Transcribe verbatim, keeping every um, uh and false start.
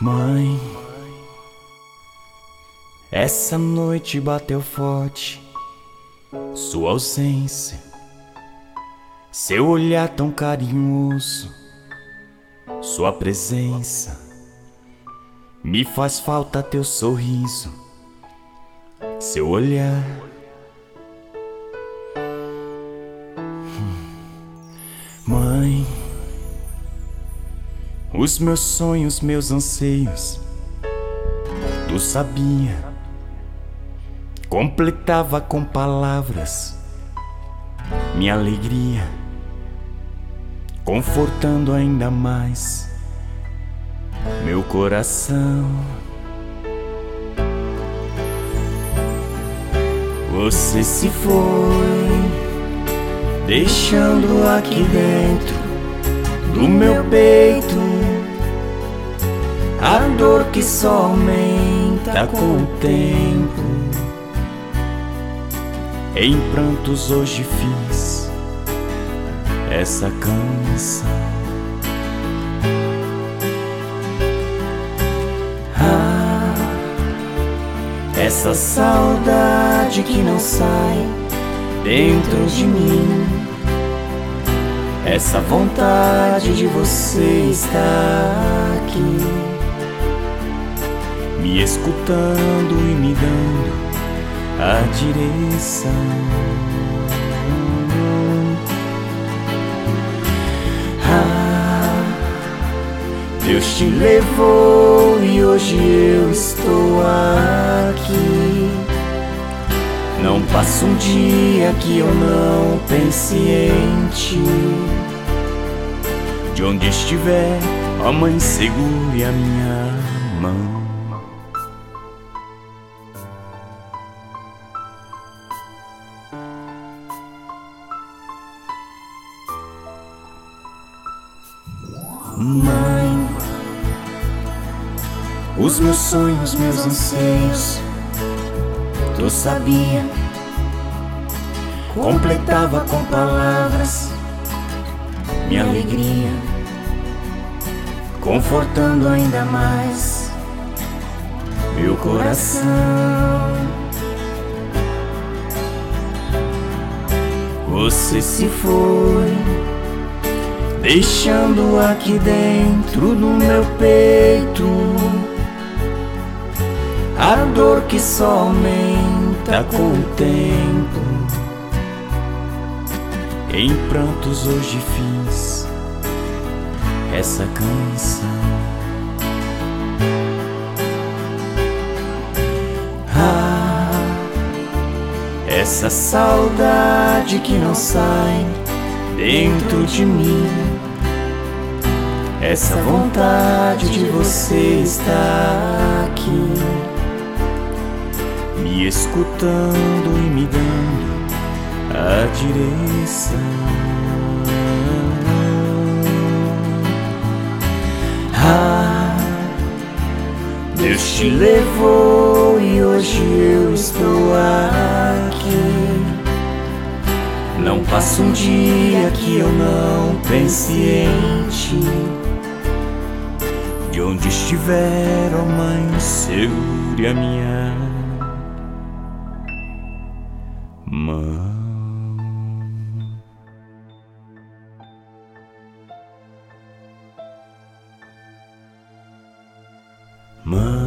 Mãe, essa noite bateu forte, sua ausência, seu olhar tão carinhoso, sua presença, me faz falta teu sorriso, seu olhar. Mãe, os meus sonhos, meus anseios, tu sabia, completava com palavras minha alegria, confortando ainda mais meu coração. Você se foi, deixando aqui dentro do meu peito a dor que só aumenta com o tempo. Em prantos hoje fiz essa canção. Ah, essa saudade que não sai dentro de mim, essa vontade de você estar aqui, me escutando e me dando a direção. Ah, Deus te levou e hoje eu estou aqui. Não passa um dia que eu não pense em ti. De onde estiver, ó mãe, segure a minha mão. Mãe, os meus sonhos, meus anseios, tu sabia, completava com palavras minha alegria, confortando ainda mais meu coração. Você se foi, deixando aqui dentro do meu peito a dor que só aumenta com o tempo. Em prantos hoje fiz essa canção. Ah, essa saudade que não sai dentro de mim, essa vontade de você estar aqui, me escutando e me dando a direção. Ah, Deus te levou e hoje eu estou aqui. Não passa um dia que eu não pense em ti. De onde estiver, ó mãe, segure a minha mão. Mãe.